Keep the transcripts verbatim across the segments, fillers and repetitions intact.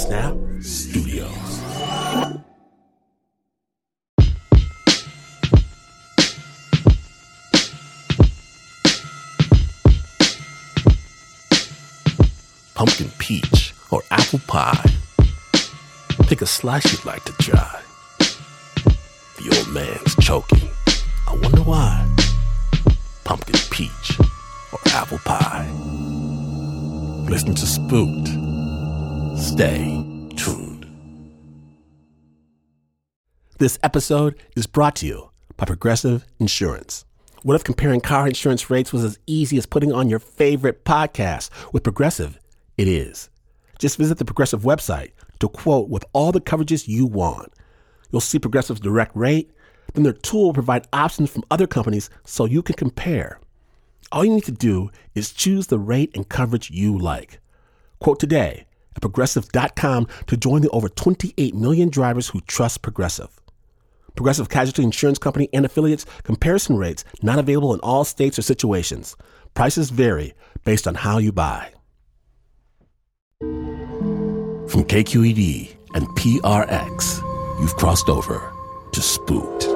Snap Studios. Pumpkin peach or apple pie. Pick a slice you'd like to try. The old man's choking. I wonder why. Pumpkin peach or apple pie. Listen to Spooked. Stay tuned. This episode is brought to you by Progressive Insurance. What if comparing car insurance rates was as easy as putting on your favorite podcast? With Progressive, it is. Just visit the Progressive website to quote with all the coverages you want. You'll see Progressive's direct rate. Then their tool will provide options from other companies so you can compare. All you need to do is choose the rate and coverage you like. Quote today at progressive dot com to join the over twenty-eight million drivers who trust Progressive. Progressive Casualty Insurance Company and affiliates. Comparison rates not available in all states or situations. Prices vary based on how you buy. From K Q E D and P R X, you've crossed over to Spooked.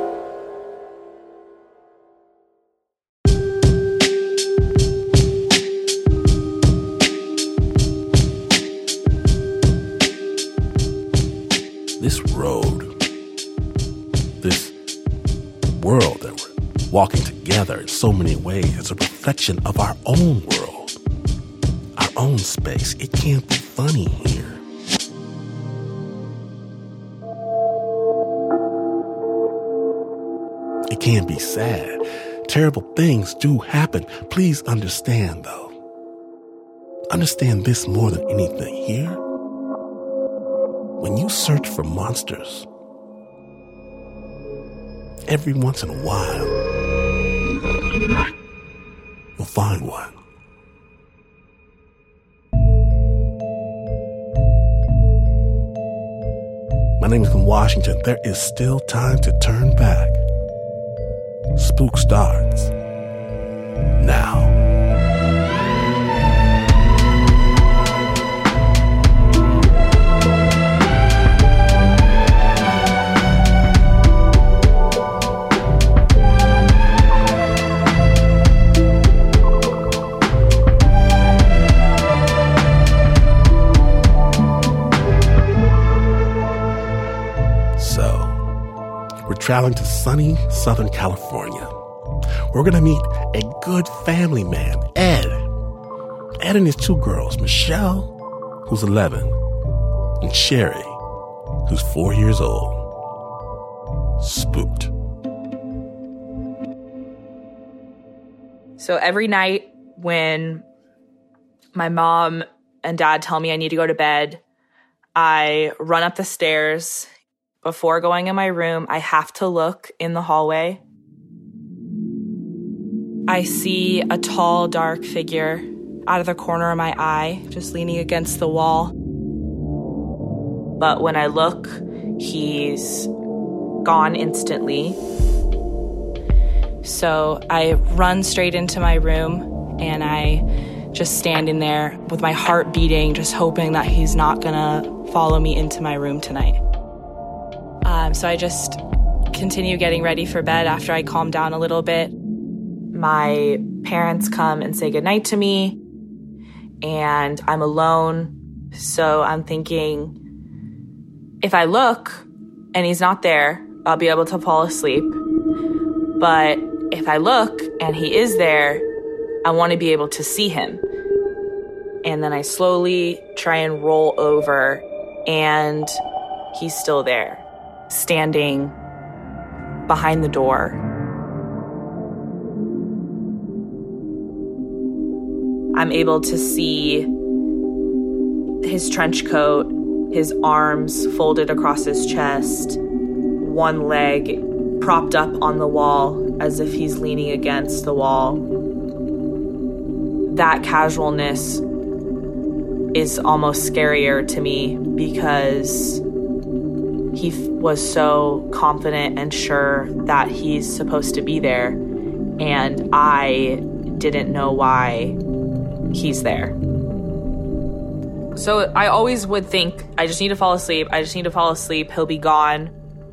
This road, this world that we're walking together in so many ways is a reflection of our own world, our own space. It can't be funny here. It can't be sad. Terrible things do happen. Please understand, though. Understand this more than anything here. When you search for monsters, every once in a while, you'll find one. My name is Kim Washington. There is still time to turn back. Spook starts now. Traveling to sunny Southern California. We're going to meet a good family man, Ed. Ed and his two girls, Michelle, who's eleven, and Sherry, who's four years old. Spooked. So every night when my mom and dad tell me I need to go to bed, I run up the stairs. Before going in my room, I have to look in the hallway. I see a tall, dark figure out of the corner of my eye, just leaning against the wall. But when I look, he's gone instantly. So I run straight into my room, and I just stand in there with my heart beating, just hoping that he's not gonna follow me into my room tonight. Um, so I just continue getting ready for bed after I calm down a little bit. My parents come and say goodnight to me, and I'm alone. So I'm thinking, if I look and he's not there, I'll be able to fall asleep. But if I look and he is there, I want to be able to see him. And then I slowly try and roll over, and he's still there, standing behind the door. I'm able to see his trench coat, his arms folded across his chest, one leg propped up on the wall as if he's leaning against the wall. That casualness is almost scarier to me because he f- was so confident and sure that he's supposed to be there, and I didn't know why he's there. So I always would think, I just need to fall asleep. I just need to fall asleep. He'll be gone.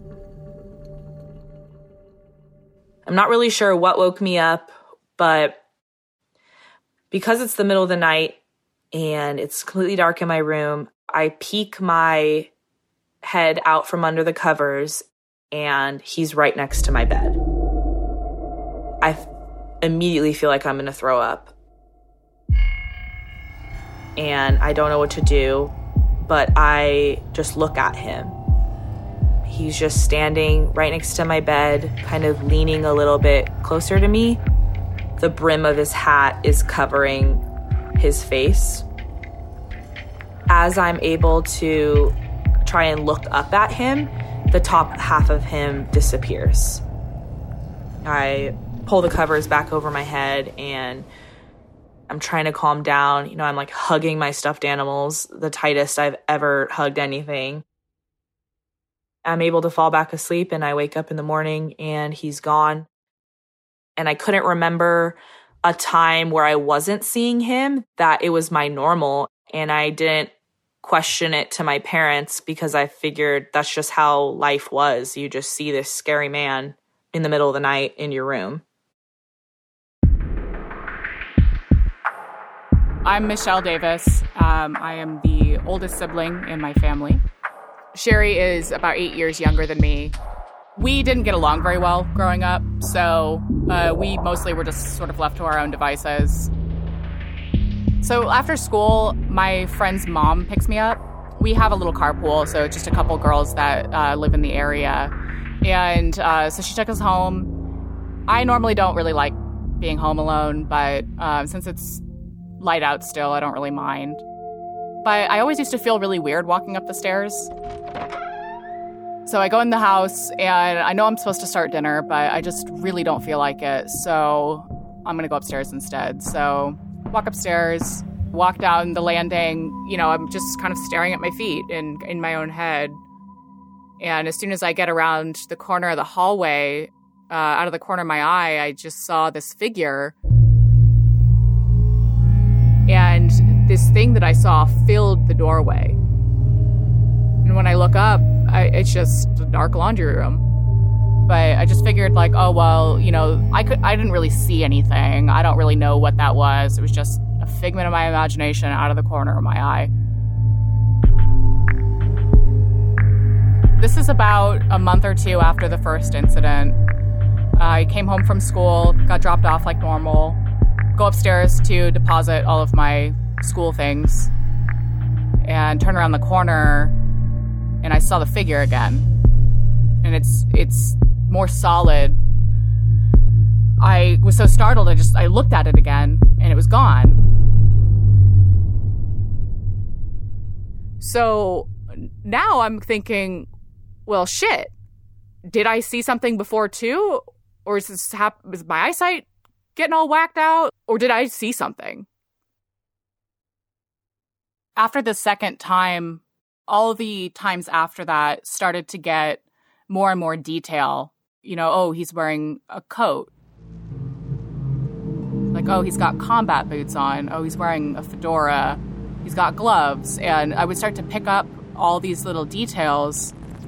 I'm not really sure what woke me up, but because it's the middle of the night and it's completely dark in my room, I peek my head out from under the covers and he's right next to my bed. I f- immediately feel like I'm going to throw up. And I don't know what to do, but I just look at him. He's just standing right next to my bed, kind of leaning a little bit closer to me. The brim of his hat is covering his face. As I'm able to try and look up at him, the top half of him disappears. I pull the covers back over my head and I'm trying to calm down. You know, I'm like hugging my stuffed animals, the tightest I've ever hugged anything. I'm able to fall back asleep and I wake up in the morning and he's gone. And I couldn't remember a time where I wasn't seeing him, that it was my normal. And I didn't question it to my parents because I figured that's just how life was. You just see this scary man in the middle of the night in your room. I'm Michelle Davis. Um, I am the oldest sibling in my family. Sherry is about eight years younger than me. We didn't get along very well growing up, so uh, we mostly were just sort of left to our own devices. So after school, my friend's mom picks me up. We have a little carpool, so just a couple girls that uh, live in the area. And uh, so she took us home. I normally don't really like being home alone, but uh, since it's light out still, I don't really mind. But I always used to feel really weird walking up the stairs. So I go in the house, and I know I'm supposed to start dinner, but I just really don't feel like it. So I'm going to go upstairs instead. So walk upstairs, walk down the landing. You know, I'm just kind of staring at my feet in, in my own head. And as soon as I get around the corner of the hallway, uh, out of the corner of my eye, I just saw this figure. And this thing that I saw filled the doorway. And when I look up, I, it's just a dark laundry room. But I just figured, like, oh, well, you know, I could, I didn't really see anything. I don't really know what that was. It was just a figment of my imagination out of the corner of my eye. This is about a month or two after the first incident. I came home from school, got dropped off like normal, go upstairs to deposit all of my school things, and turn around the corner, and I saw the figure again. And it's it's more solid. I was so startled, I just I looked at it again, and it was gone. So now I'm thinking, well, shit. Did I see something before too? Or is this hap- is my eyesight getting all whacked out? Or did I see something? After the second time, all the times after that started to get more and more detail. You know, oh, he's wearing a coat. Like, oh, he's got combat boots on. Oh, he's wearing a fedora. He's got gloves. And I would start to pick up all these little details.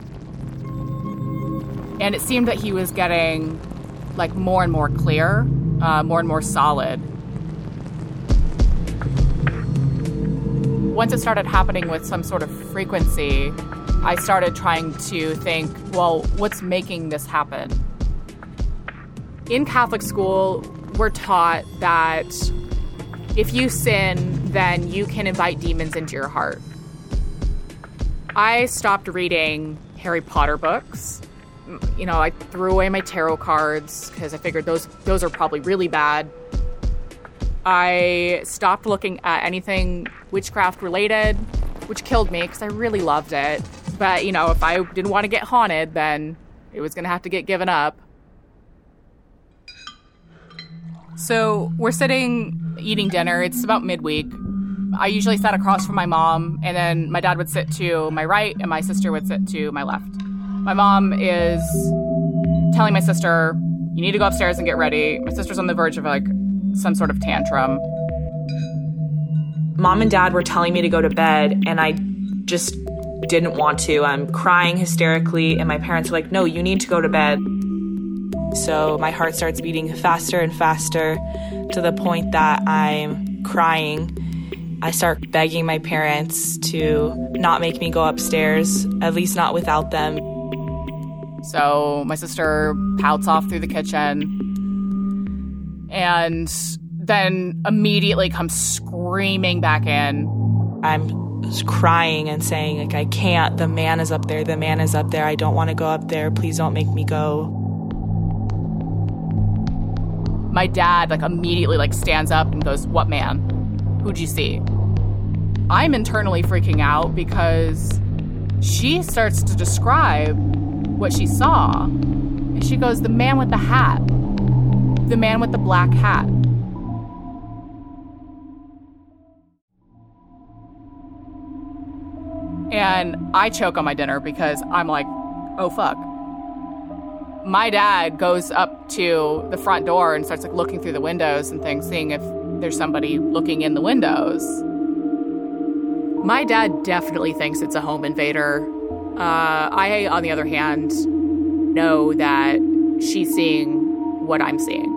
And it seemed that he was getting, like, more and more clear, uh, more and more solid. Once it started happening with some sort of frequency, I started trying to think, well, what's making this happen? In Catholic school, we're taught that if you sin, then you can invite demons into your heart. I stopped reading Harry Potter books. You know, I threw away my tarot cards because I figured those those are probably really bad. I stopped looking at anything witchcraft related, which killed me because I really loved it. But, you know, if I didn't want to get haunted, then it was going to have to get given up. So we're sitting eating dinner. It's about midweek. I usually sat across from my mom, and then my dad would sit to my right, and my sister would sit to my left. My mom is telling my sister, you need to go upstairs and get ready. My sister's on the verge of, like, some sort of tantrum. Mom and Dad were telling me to go to bed, and I just didn't want to. I'm crying hysterically, and my parents were like, no, you need to go to bed. So my heart starts beating faster and faster to the point that I'm crying. I start begging my parents to not make me go upstairs, at least not without them. So my sister pouts off through the kitchen and then immediately comes screaming back in. I'm crying and saying, like, I can't. The man is up there. The man is up there. I don't want to go up there. Please don't make me go. My dad, like, immediately, like, stands up and goes, what man? Who'd you see? I'm internally freaking out because she starts to describe what she saw. And she goes, the man with the hat. The man with the black hat. And I choke on my dinner because I'm like, oh, fuck. My dad goes up to the front door and starts like looking through the windows and things, seeing if there's somebody looking in the windows. My dad definitely thinks it's a home invader. Uh, I, on the other hand, know that she's seeing what I'm seeing.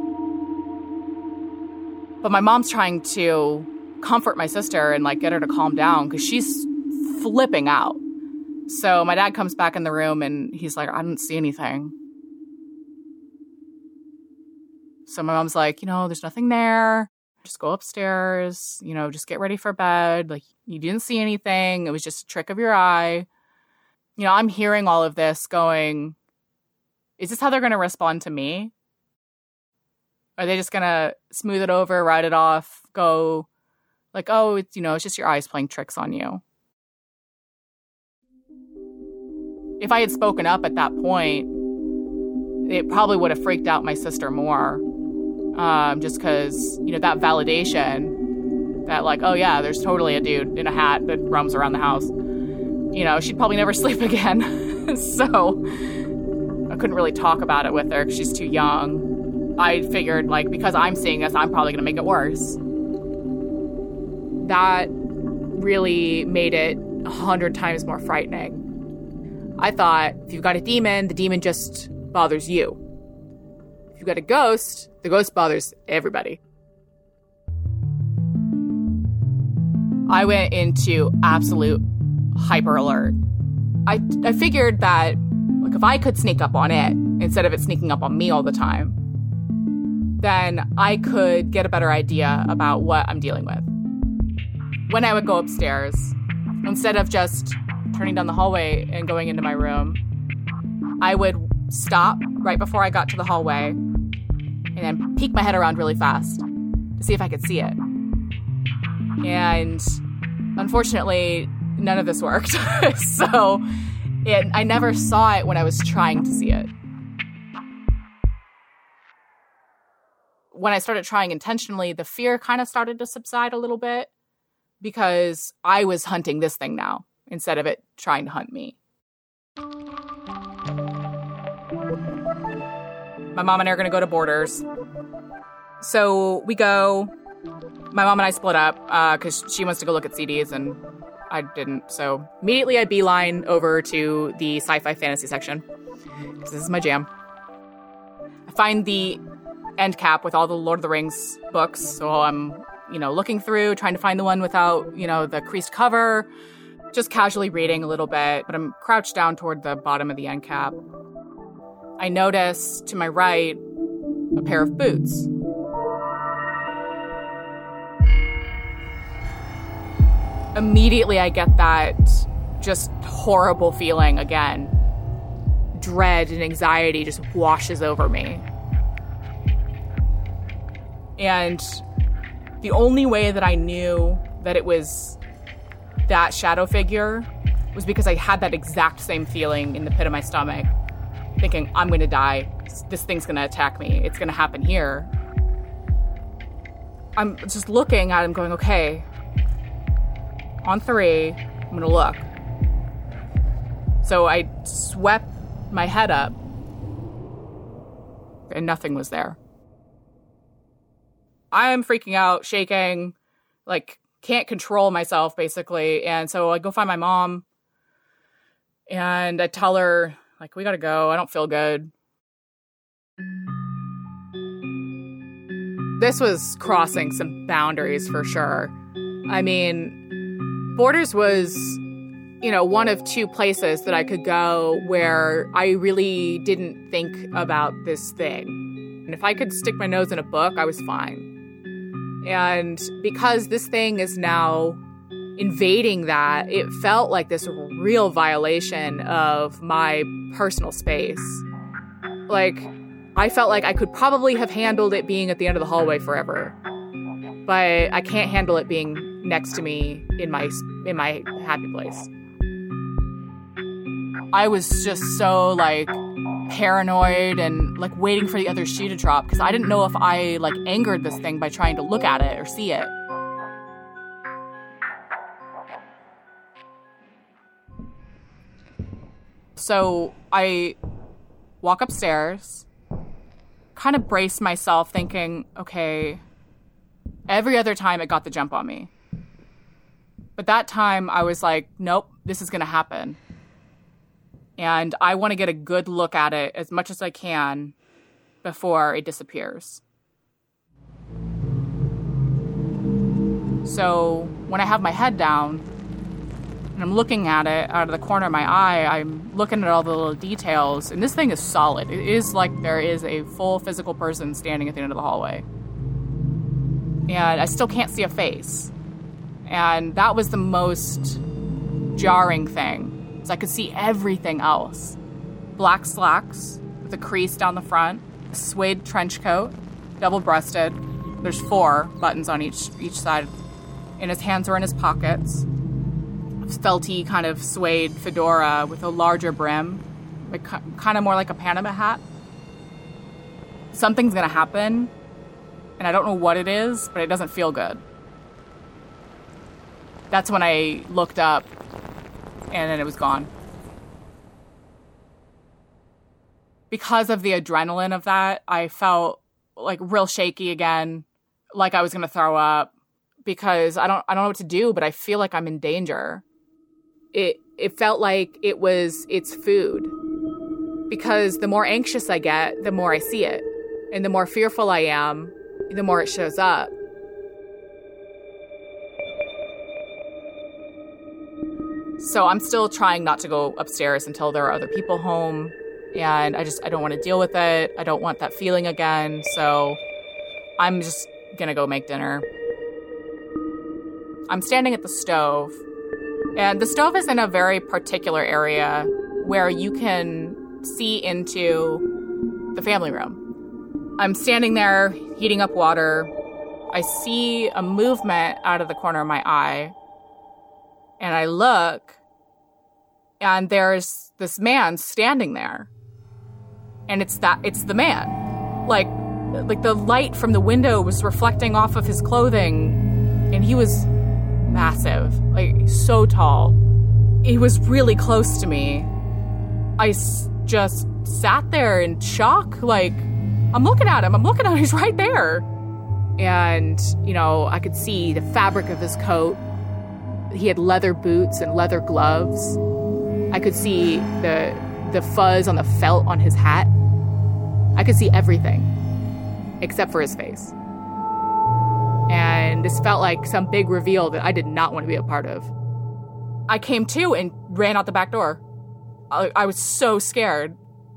But my mom's trying to comfort my sister and like get her to calm down because she's flipping out. So my dad comes back in the room and he's like, I didn't see anything. So my mom's like, you know, there's nothing there. Just go upstairs, you know, just get ready for bed. Like, you didn't see anything. It was just a trick of your eye. You know, I'm hearing all of this going, is this how they're going to respond to me? Are they just going to smooth it over, write it off, go like, oh, it's, you know, it's just your eyes playing tricks on you? If I had spoken up at that point, it probably would have freaked out my sister more. Um, just because, you know, that validation that like, oh yeah, there's totally a dude in a hat that roams around the house. You know, she'd probably never sleep again. So I couldn't really talk about it with her because she's too young. I figured, like, because I'm seeing this, I'm probably going to make it worse. That really made it a hundred times more frightening. I thought, if you've got a demon, the demon just bothers you. If you've got a ghost, the ghost bothers everybody. I went into absolute hyper alert. I, I figured that, like, if I could sneak up on it, instead of it sneaking up on me all the time, then I could get a better idea about what I'm dealing with. When I would go upstairs, instead of just turning down the hallway and going into my room, I would stop right before I got to the hallway and then peek my head around really fast to see if I could see it. And unfortunately, none of this worked. So it, I never saw it when I was trying to see it. When I started trying intentionally, the fear kind of started to subside a little bit because I was hunting this thing now instead of it trying to hunt me. My mom and I are going to go to Borders. So we go. My mom and I split up because uh, she wants to go look at C Ds and I didn't. So immediately I beeline over to the sci-fi fantasy section because this is my jam. I find the end cap with all the Lord of the Rings books. So I'm, you know, looking through, trying to find the one without, you know, the creased cover, just casually reading a little bit, but I'm crouched down toward the bottom of the end cap. I notice to my right a pair of boots. Immediately I get that just horrible feeling again. Dread and anxiety just washes over me. And the only way that I knew that it was that shadow figure was because I had that exact same feeling in the pit of my stomach, thinking, I'm going to die. This thing's going to attack me. It's going to happen here. I'm just looking at him going, okay, on three, I'm going to look. So I swept my head up and nothing was there. I'm freaking out, shaking, like can't control myself, basically. And so I go find my mom, and I tell her, like, we got to go. I don't feel good. This was crossing some boundaries for sure. I mean, Borders was, you know, one of two places that I could go where I really didn't think about this thing. And if I could stick my nose in a book, I was fine. And because this thing is now invading that, it felt like this real violation of my personal space. Like, I felt like I could probably have handled it being at the end of the hallway forever, but I can't handle it being next to me in my in my happy place. I was just so, like, paranoid and, like, waiting for the other shoe to drop because I didn't know if I, like, angered this thing by trying to look at it or see it. So I walk upstairs, kind of brace myself thinking, okay, every other time it got the jump on me. But that time I was like, nope, this is going to happen. And I want to get a good look at it as much as I can before it disappears. So when I have my head down and I'm looking at it out of the corner of my eye, I'm looking at all the little details, and this thing is solid. It is like there is a full physical person standing at the end of the hallway. And I still can't see a face. And that was the most jarring thing. So I could see everything else. Black slacks with a crease down the front, a suede trench coat, double-breasted. There's four buttons on each each side. And his hands are in his pockets. Felty kind of suede fedora with a larger brim, like kind of more like a Panama hat. Something's gonna happen, and I don't know what it is, but it doesn't feel good. That's when I looked up, and then it was gone. Because of the adrenaline of that, I felt like real shaky again, like I was gonna throw up, because I don't I don't know what to do, but I feel like I'm in danger. It it felt like it was its food, because the more anxious I get, the more I see it, and the more fearful I am, the more it shows up. So I'm still trying not to go upstairs until there are other people home, and I just I don't want to deal with it. I don't want that feeling again, so I'm just gonna go make dinner. I'm standing at the stove. And the stove is in a very particular area where you can see into the family room. I'm standing there heating up water. I see a movement out of the corner of my eye. And I look, and there's this man standing there. And it's that it's the man. Like like the light from the window was reflecting off of his clothing, and he was massive, like so tall. He was really close to me. I s- just sat there in shock, like, I'm looking at him, I'm looking at him, he's right there. And, you know, I could see the fabric of his coat. He had leather boots and leather gloves. I could see the the fuzz on the felt on his hat. I could see everything, except for his face. And this felt like some big reveal that I did not want to be a part of. I came to and ran out the back door. I, I was so scared.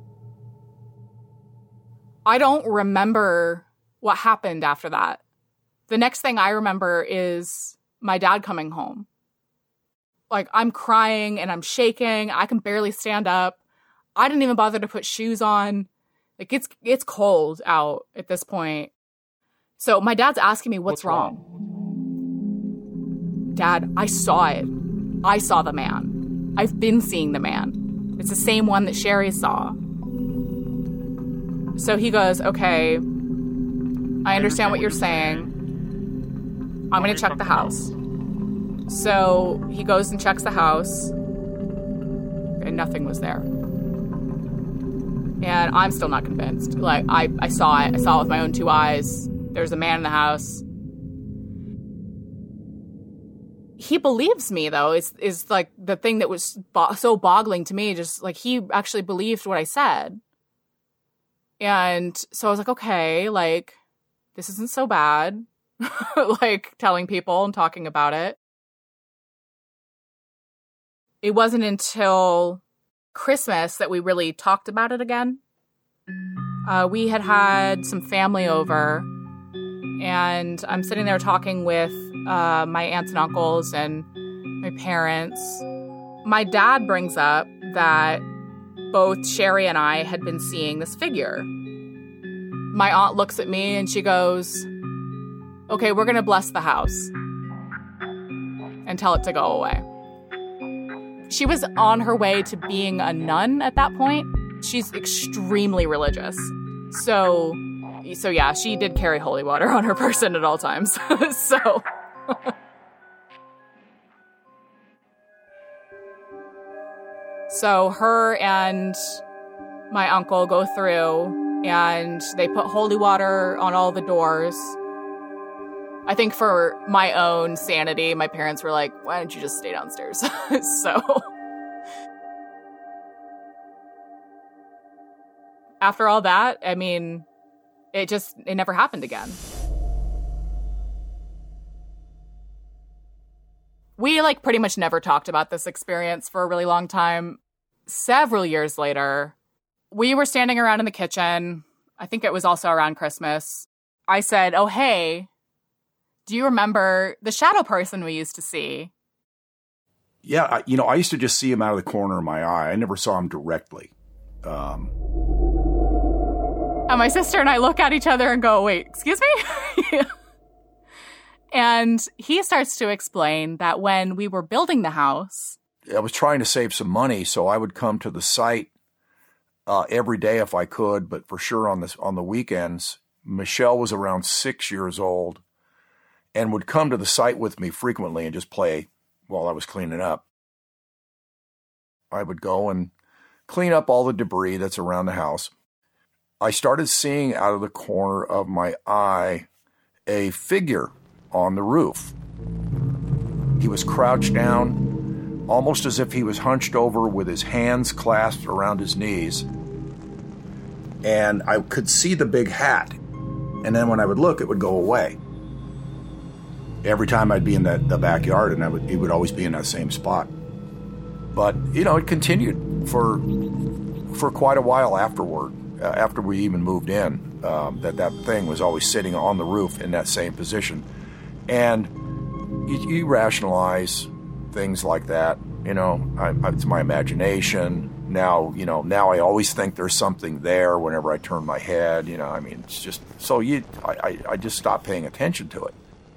I don't remember what happened after that. The next thing I remember is my dad coming home. Like, I'm crying and I'm shaking. I can barely stand up. I didn't even bother to put shoes on. Like, it's it's cold out at this point. So my dad's asking me, what's, what's wrong? wrong? Dad, I saw it. I saw the man. I've been seeing the man. It's the same one that Sherry saw. So he goes, okay, I understand what you're saying. I'm going to check the house. So he goes and checks the house, and nothing was there. And I'm still not convinced. Like, I, I saw it. I saw it with my own two eyes. There's a man in the house. he believes me, though, is is like the thing that was bo- so boggling to me. Just like he actually believed what I said. And so I was like, okay, like, this isn't so bad. Like telling people and talking about it. It wasn't until Christmas that we really talked about it again. Uh, we had had some family over, and I'm sitting there talking with uh, my aunts and uncles and my parents. My dad brings up that both Sherry and I had been seeing this figure. My aunt looks at me and she goes, okay, we're going to bless the house and tell it to go away. She was on her way to being a nun at that point. She's extremely religious. So, so yeah, she did carry holy water on her person at all times. So... So her and my uncle go through and they put holy water on all the doors. I think for my own sanity, my parents were like, why don't you just stay downstairs? So after all that, I mean, it just, it never happened again. We like pretty much never talked about this experience for a really long time. Several years later, we were standing around in the kitchen. I think it was also around Christmas. I said, oh, hey, do you remember the shadow person we used to see? Yeah, I, you know, I used to just see him out of the corner of my eye. I never saw him directly. Um... And my sister and I look at each other and go, wait, excuse me? And he starts to explain that when we were building the house, I was trying to save some money, so I would come to the site uh, every day if I could, but for sure on this on the weekends. Michelle was around six years old and would come to the site with me frequently and just play while I was cleaning up. I would go and clean up all the debris that's around the house. I started seeing out of the corner of my eye a figure on the roof. He was crouched down, almost as if he was hunched over with his hands clasped around his knees. And I could see the big hat. And then when I would look, it would go away. Every time I'd be in that, the backyard, and I would, he would always be in that same spot. But, you know, it continued for for quite a while afterward, uh, after we even moved in, um, that that thing was always sitting on the roof in that same position. And you, you rationalize things like that, you know, I, I, it's my imagination. Now, you know, now I always think there's something there whenever I turn my head, you know, I mean, it's just, so you, I, I, I just stopped paying attention to it.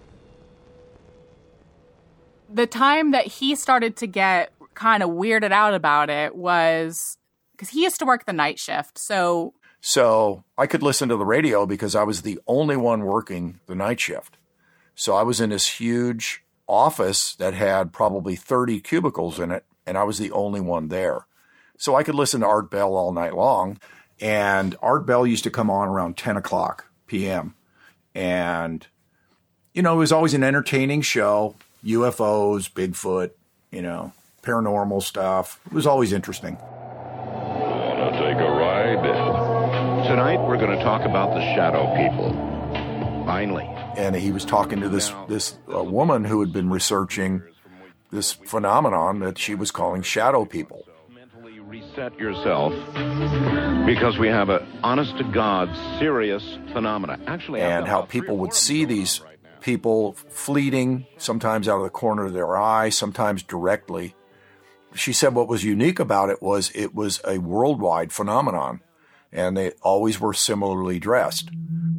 The time that he started to get kind of weirded out about it was because he used to work the night shift, so... So I could listen to the radio because I was the only one working the night shift. So I was in this huge office that had probably thirty cubicles in it, and I was the only one there. So I could listen to Art Bell all night long, and Art Bell used to come on around ten o'clock p.m. And, you know, it was always an entertaining show, U F Os, Bigfoot, you know, paranormal stuff. It was always interesting. Want to take a ride? Tonight we're going to talk about the shadow people. Finally. And he was talking to this this uh, woman who had been researching this phenomenon that she was calling shadow people. Mentally reset yourself because we have a honest-to-God serious phenomena. Actually, and how people would see these people fleeting, sometimes out of the corner of their eye, sometimes directly. She said what was unique about it was it was a worldwide phenomenon, and they always were similarly dressed.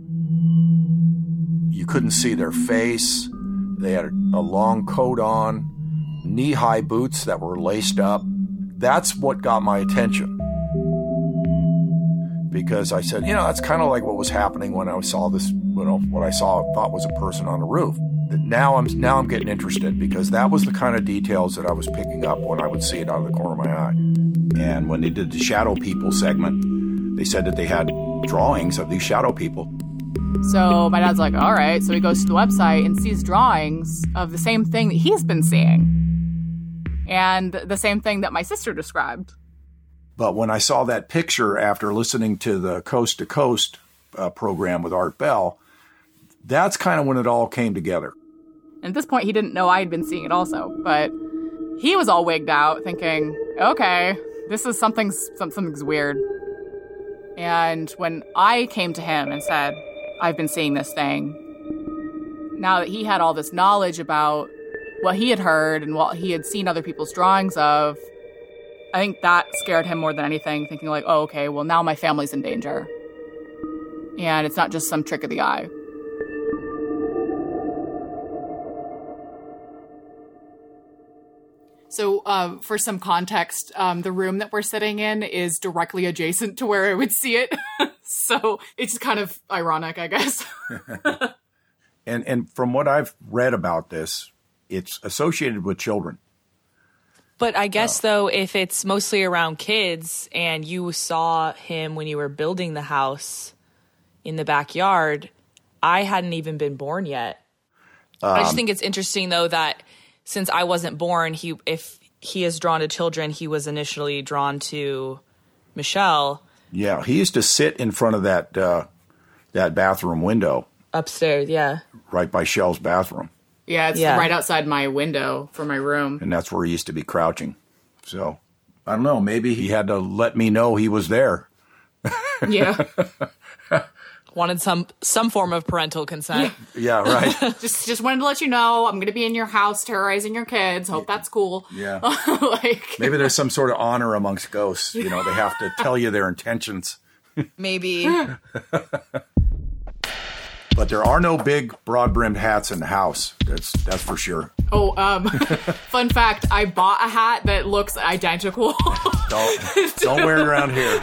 You couldn't see their face. They had a long coat on, knee-high boots that were laced up. That's what got my attention. Because I said, you know, that's kind of like what was happening when I saw this, you know, what I saw, thought was a person on the roof. Now I'm now I'm getting interested because that was the kind of details that I was picking up when I would see it out of the corner of my eye. And when they did the shadow people segment, they said that they had drawings of these shadow people. So my dad's like, all right. So he goes to the website and sees drawings of the same thing that he's been seeing. And the same thing that my sister described. But when I saw that picture after listening to the Coast to Coast uh, program with Art Bell, that's kind of when it all came together. And at this point, he didn't know I had been seeing it also. But he was all wigged out thinking, okay, this is something, something's weird. And when I came to him and said, I've been seeing this thing, now that he had all this knowledge about what he had heard and what he had seen other people's drawings of, I think that scared him more than anything, thinking like, oh, okay, well, now my family's in danger. And it's not just some trick of the eye. So uh, for some context, um, the room that we're sitting in is directly adjacent to where I would see it. So it's kind of ironic, I guess. and and from what I've read about this, it's associated with children. But I guess, uh, though, if it's mostly around kids and you saw him when you were building the house in the backyard, I hadn't even been born yet. Um, I just think it's interesting, though, that since I wasn't born, he if he is drawn to children, he was initially drawn to Michelle. Yeah, he used to sit in front of that uh, that bathroom window. Upstairs, yeah. Right by Shell's bathroom. Yeah, it's yeah. right outside my window for my room. And that's where he used to be crouching. So, I don't know, maybe he had to let me know he was there. Yeah. Wanted some some form of parental consent. Yeah, right. just just wanted to let you know I'm going to be in your house terrorizing your kids. Hope that's cool. Yeah. like Maybe there's some sort of honor amongst ghosts. You know, they have to tell you their intentions. Maybe. But there are no big broad-brimmed hats in the house. That's that's for sure. Oh, um, fun fact, I bought a hat that looks identical. don't, don't wear it around here.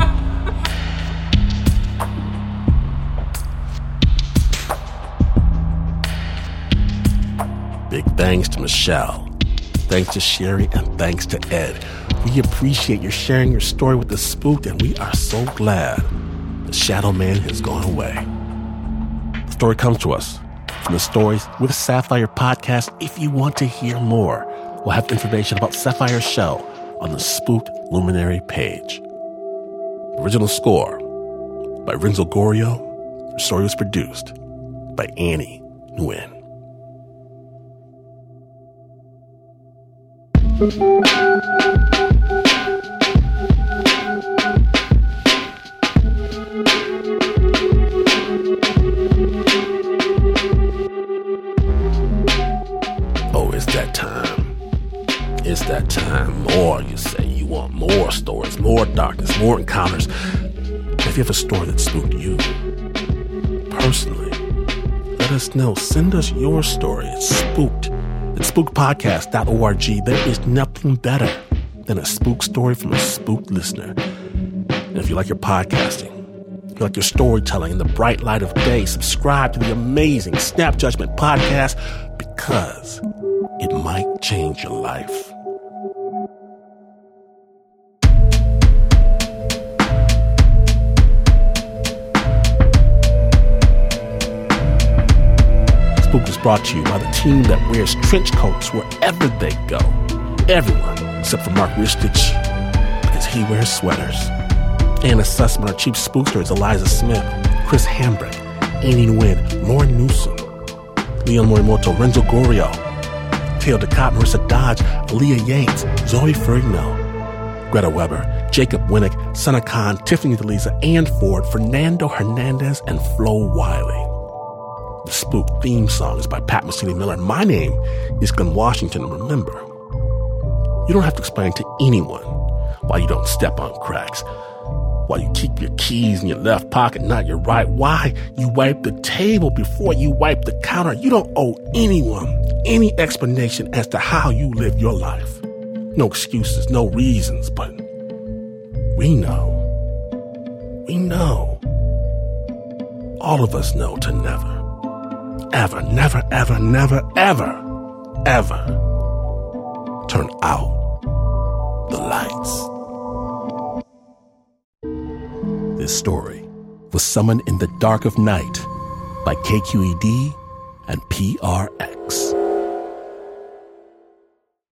Big thanks to Michelle. Thanks to Sherry and thanks to Ed. We appreciate you sharing your story with the Spooked, and we are so glad the Shadow Man has gone away. The story comes to us from the Stories with Sapphire podcast. If you want to hear more, we'll have information about Sapphire's show on the Spooked Luminary page. Original score by Renzo Gorio. The story was produced by Annie Nguyen. Oh, it's that time. It's that time. More, you say. You want more stories, more darkness, more encounters. If you have a story that spooked you personally, let us know. Send us your story. It's spooked. At spook podcast dot org, there is nothing better than a spook story from a spooked listener. And if you like your podcasting, you like your storytelling in the bright light of day, subscribe to the amazing Snap Judgment podcast, because it might change your life. Spooked is brought to you by the team that wears trench coats wherever they go. Everyone except for Mark Ristich, because he wears sweaters. Anna Sussman, our chief spookster, is Eliza Smith, Chris Hambrick, Annie Nguyen, Lauren Newsom, Leon Morimoto, Renzo Gorio, Theo DeCott, Marissa Dodge, Aaliyah Yates, Zoe Ferrigno, Greta Weber, Jacob Winnick, Sana Khan, Tiffany DeLisa, Ann Ford, Fernando Hernandez, and Flo Wiley. The Spook theme song is by Pat Mesiti-Miller. My name is Glenn Washington. And remember, you don't have to explain to anyone why you don't step on cracks, why you keep your keys in your left pocket, not your right, why you wipe the table before you wipe the counter. You don't owe anyone any explanation as to how you live your life. No excuses, no reasons, but we know. We know. All of us know to never. Ever, never, ever, never, ever, ever turn out the lights. This story was summoned in the dark of night by K Q E D and P R X.